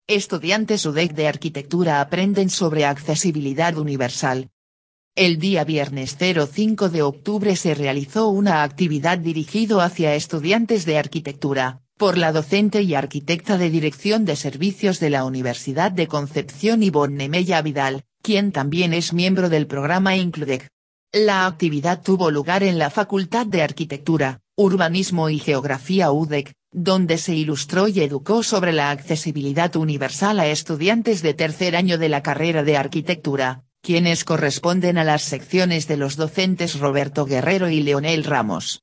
Estudiantes UDEC de Arquitectura aprenden sobre accesibilidad universal. El día viernes 05 de octubre se realizó una actividad dirigido hacia estudiantes de arquitectura, por la docente y arquitecta de Dirección de Servicios de la Universidad de Concepción Ivonne Mella Vidal, quien también es miembro del programa Includec. La actividad tuvo lugar en la Facultad de Arquitectura, Urbanismo y Geografía UDEC, donde se ilustró y educó sobre la accesibilidad universal a estudiantes de tercer año de la carrera de arquitectura, quienes corresponden a las secciones de los docentes Roberto Guerrero y Leonel Ramos.